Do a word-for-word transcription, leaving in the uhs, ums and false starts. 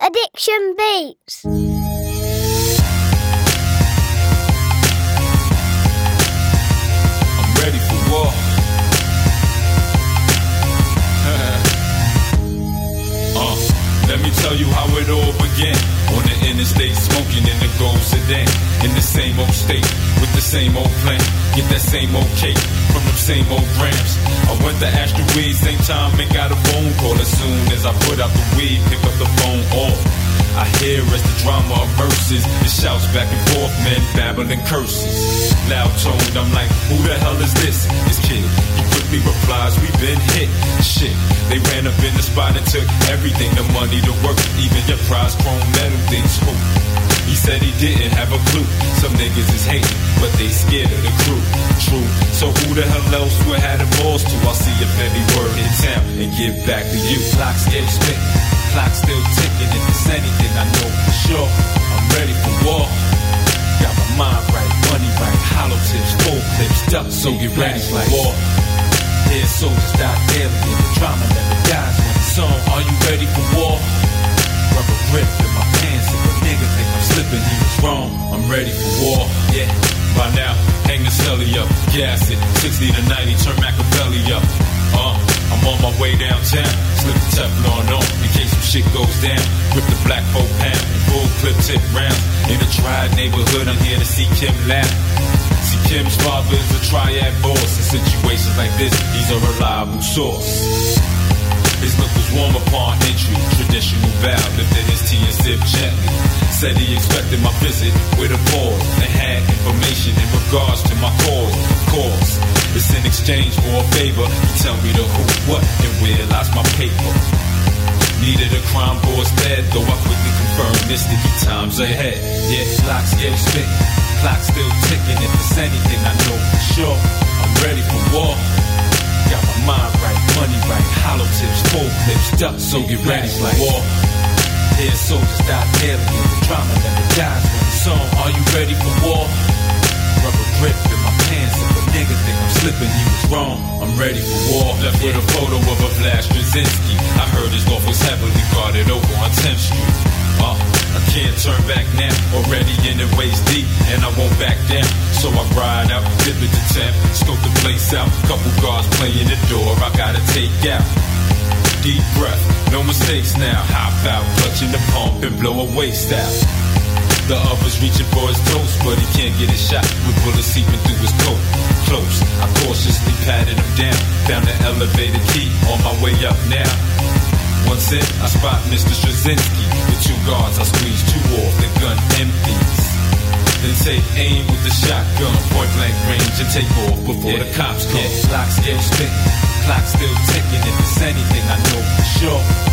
Addiction Beats. I'm ready for war. uh, let me tell you how it all began. On the interstate, smoking in the gold sedan. In the same old state, with the same old plan. Get that same old cake from them same old grams. I went to Astro Weed, same time, and got a phone call. As soon as I put out the weed, pick up the phone off. I hear as the drama emerges, it shouts back and forth, men babbling curses. Loud toned, I'm like, who the hell is this? This kid, he quickly replies, we been hit. Shit, they ran up in the spot and took everything, the money, the work, even your prize chrome metal things. Who? He said he didn't have a clue. Some niggas is hating, but they scared of the crew. True, so who the hell else would have the balls to? I'll see if any word hit town and give back to you. Clock still spitting, clock still ticking. If it's anything, I know for sure I'm ready for war. Got my mind right, money right, hollow tips, full clips, duck, so get ready for war. Here soldiers die daily, and the drama never dies when it's on. Are you ready for war? Rubber grip in my pants, if a nigga think I'm slipping, he was wrong. I'm ready for war, yeah. By now, hang the celly up, gas it, sixty to ninety, turn Machiavelli up. Uh, I'm on my way downtown, slip the Teflon on in case some shit goes down. Rip the black folk pound, full clip tip rounds. In a triad neighborhood, I'm here to see Kim laugh. See Kim's father is a triad boss. In situations like this, he's a reliable source. His look was warm upon entry, traditional bow, lifted his tea and sipped gently. Said he expected my visit with a pause and had information in regards to my cause. Of course, it's in exchange for a favor. He tell me the who, what, and where lies my paper. Needed a crime boss dead, though I quickly confirmed this sticky times ahead. Yeah, clock still spitting, clock still ticking. If it's anything, I know for sure I'm ready for war. Got my mind right, money right, hollow tips, full clips, duck, so get ready for war. Here soldiers die daily, and the drama never dies when it's on. Are you ready for war? Rubber grip in my pants, if a nigga think I'm slipping, he was wrong. I'm ready for war. Left with a photo of a Vlad Straczynski. I heard his loft was heavily guarded over on tenth street. Uh, I can't turn back now, already in it waist deep, and I won't back down. So I ride out, dip it to ten, scope the place out. Couple guards playing the door, I gotta take out. Deep breath, no mistakes now. Hop out, clutching the pump and blow away style. The other's reaching for his toast, but he can't get his shot with bullets seeping through his coat. Close, I cautiously patted him down, found the elevator key, on my way up now. Once in, I spot Mister Straczynski. With two guards, I squeeze two off, the gun empties. Then take aim with the shotgun, point blank range, and take off before yeah, the cops come. Yeah, clock still spitting, clock still ticking. If it's anything, I know for sure